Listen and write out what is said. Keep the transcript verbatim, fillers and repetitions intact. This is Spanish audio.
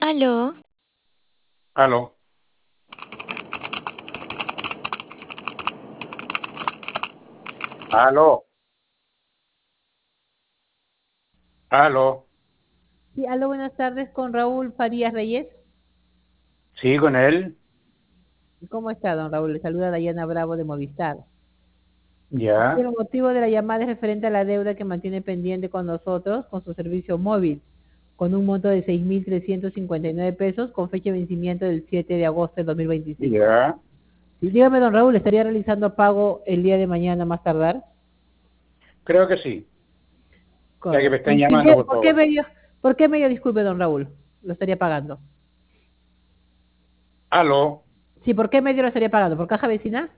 Aló, Aló, aló, aló. Sí, aló, buenas tardes con Raúl Farías Reyes. Sí, con él. ¿Cómo está, don Raúl? Le saluda Dayana Bravo de Movistar. Ya, El motivo de la llamada es referente a la deuda que mantiene pendiente con nosotros, con su servicio móvil, con un monto de seis mil trescientos cincuenta y nueve pesos, con fecha de vencimiento del siete de agosto del dos mil veinticinco. ya. Sí, dígame, don Raúl, ¿estaría realizando pago el día de mañana más tardar? Creo que sí. Ya que me Correcto. están ¿Y llamando, qué- por por qué favor. medio, por qué medio, disculpe, don Raúl, lo estaría pagando? Aló. Sí, ¿por qué medio lo estaría pagando? ¿Por caja vecinal?